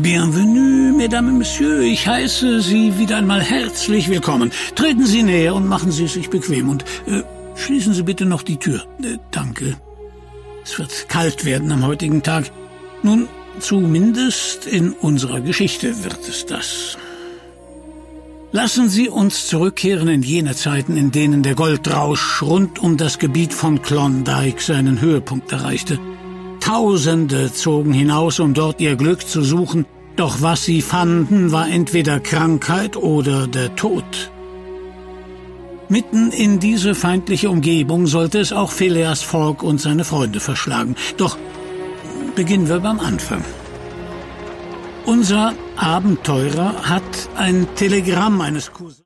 Bienvenue, Mesdames et Messieurs. Ich heiße Sie wieder einmal herzlich willkommen. Treten Sie näher und machen Sie es sich bequem. Und schließen Sie bitte noch die Tür. Danke. Es wird kalt werden am heutigen Tag. Nun, zumindest in unserer Geschichte wird es das. Lassen Sie uns zurückkehren in jene Zeiten, in denen der Goldrausch rund um das Gebiet von Klondike seinen Höhepunkt erreichte. Tausende zogen hinaus, um dort ihr Glück zu suchen, doch was sie fanden, war entweder Krankheit oder der Tod. Mitten in diese feindliche Umgebung sollte es auch Phileas Fogg und seine Freunde verschlagen. Doch beginnen wir beim Anfang. Unser Abenteurer hat ein Telegramm eines Cousins